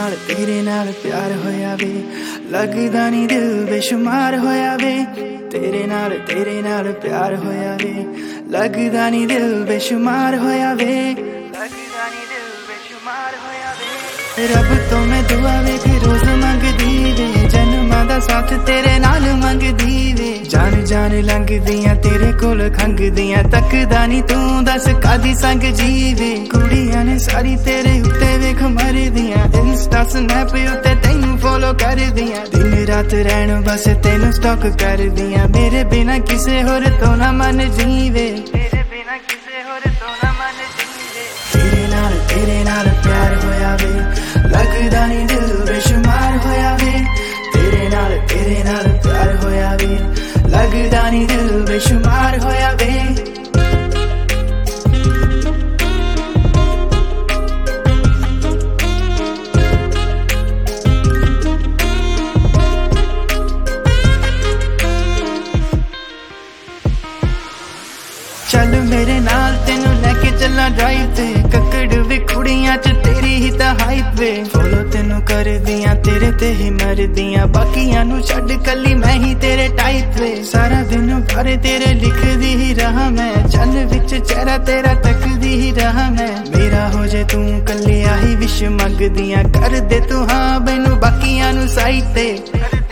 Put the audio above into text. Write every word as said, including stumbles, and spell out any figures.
नाल तेरे नाल प्यार होया वे, लगदा नी दिल बेशुमार होया वे। तेरे नाल तेरे नाल प्यार होया वे, लगदा नी दिल बेशुमार होया वे, लगदा नी दिल बेशुमार होया वे। रब तो मैं दुआ वे कि रोज मंगदी वे, जन्मां दा साथ तेरे नाल मंगदी वे। जान जान लंघदियां तेरे कोल खंघदियां, तकदा नी तू दस कादी संग जीवे। कुड़ियां ने सारी तेरे उत्ते वेख मरदियां, इंस्टा स्नैप उत्ते तैनू फॉलो करदियां। दिन रात रहन बस तेनू स्टॉक करदियां, मेरे बिना किसे होर तो ना मन जीवे, मेरे बिना किसे होर तो ना मन जीवे। तेरे नाल तेरे नाल प्यार होया वे, लगदा नी दिल बेशुमार होया वे। तेरे नाल तेरे नाल प्यार होया वे, लगदा नी दिल बेशुमार होया वे। चल मेरे नाल तेनू लेके चला ड्राइव ते, ककड़ वे कुड़ियां च तेरी ही ता हाइप वे। फॉलो तेनू कर दियां तेरे ते ही मर दियां, बाकियां नू छड़ कली मैं ही तेरे टाइप वे। सारा दिन बारे तेरे लिखदी ही रहा मैं, चल विच चेहरा तेरा तकदी ही रहा मैं। मेरा हो जे तू कली आही विश मंगदियां, कर दे तू हाँ मैनू बाकियां नू साइड ते।